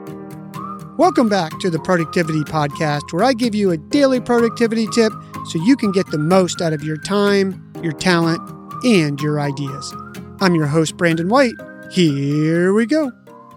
Welcome back to the Productivity Podcast, where I give you a daily productivity tip so you can get the most out of your time, your talent, and your ideas. I'm your host, Brandon White. Here we go.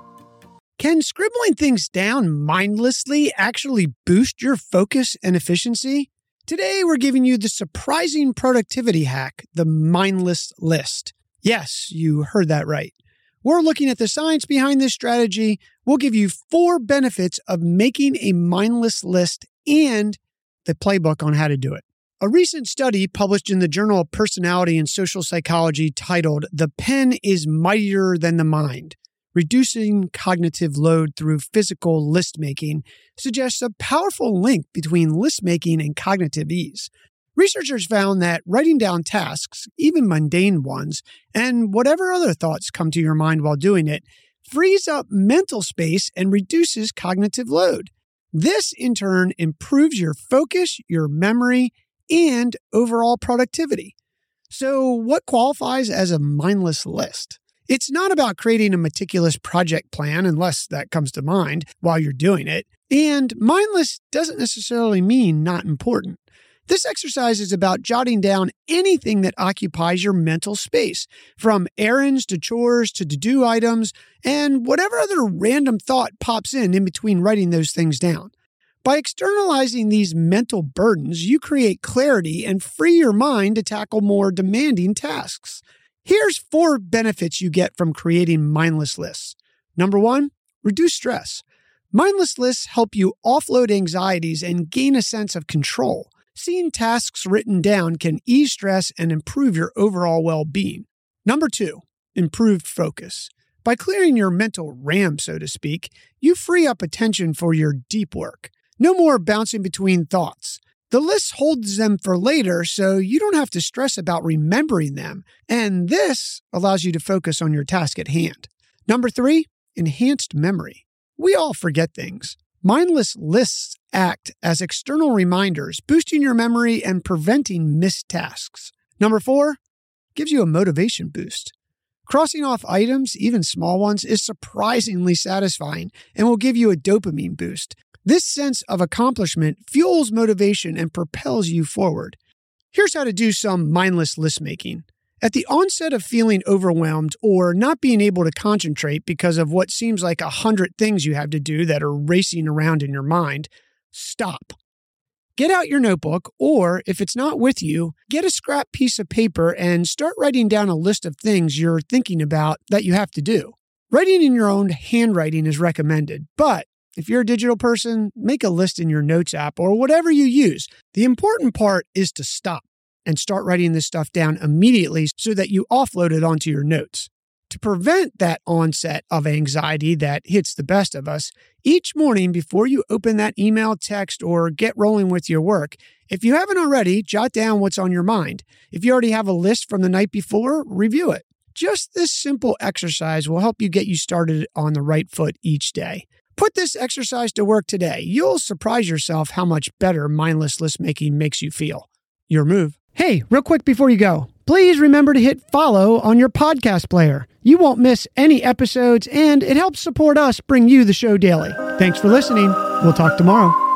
Can scribbling things down mindlessly actually boost your focus and efficiency? Today, we're giving you the surprising productivity hack, the mindless list. Yes, you heard that right. We're looking at the science behind this strategy. We'll give you 4 benefits of making a mindless list and the playbook on how to do it. A recent study published in the Journal of Personality and Social Psychology titled "The Pen is Mightier Than the Mind: Reducing Cognitive Load Through Physical List Making" suggests a powerful link between list making and cognitive ease. Researchers found that writing down tasks, even mundane ones, and whatever other thoughts come to your mind while doing it, frees up mental space and reduces cognitive load. This, in turn, improves your focus, your memory, and overall productivity. So, what qualifies as a mindless list? It's not about creating a meticulous project plan, unless that comes to mind while you're doing it. And mindless doesn't necessarily mean not important. This exercise is about jotting down anything that occupies your mental space, from errands to chores to to-do items, and whatever other random thought pops in between writing those things down. By externalizing these mental burdens, you create clarity and free your mind to tackle more demanding tasks. Here's 4 benefits you get from creating mindless lists. Number 1, reduce stress. Mindless lists help you offload anxieties and gain a sense of control. Seeing tasks written down can ease stress and improve your overall well-being. Number 2, improved focus. By clearing your mental RAM, so to speak, you free up attention for your deep work. No more bouncing between thoughts. The list holds them for later, so you don't have to stress about remembering them, and this allows you to focus on your task at hand. Number 3, enhanced memory. We all forget things. Mindless lists act as external reminders, boosting your memory and preventing missed tasks. Number 4, gives you a motivation boost. Crossing off items, even small ones, is surprisingly satisfying and will give you a dopamine boost. This sense of accomplishment fuels motivation and propels you forward. Here's how to do some mindless list making. At the onset of feeling overwhelmed or not being able to concentrate because of what seems like 100 things you have to do that are racing around in your mind, stop. Get out your notebook, or if it's not with you, get a scrap piece of paper and start writing down a list of things you're thinking about that you have to do. Writing in your own handwriting is recommended, but if you're a digital person, make a list in your notes app or whatever you use. The important part is to stop and start writing this stuff down immediately so that you offload it onto your notes. To prevent that onset of anxiety that hits the best of us, each morning before you open that email, text, or get rolling with your work, if you haven't already, jot down what's on your mind. If you already have a list from the night before, review it. Just this simple exercise will help you get you started on the right foot each day. Put this exercise to work today. You'll surprise yourself how much better mindless list making makes you feel. Your move. Hey, real quick before you go, please remember to hit follow on your podcast player. You won't miss any episodes, and it helps support us bring you the show daily. Thanks for listening. We'll talk tomorrow.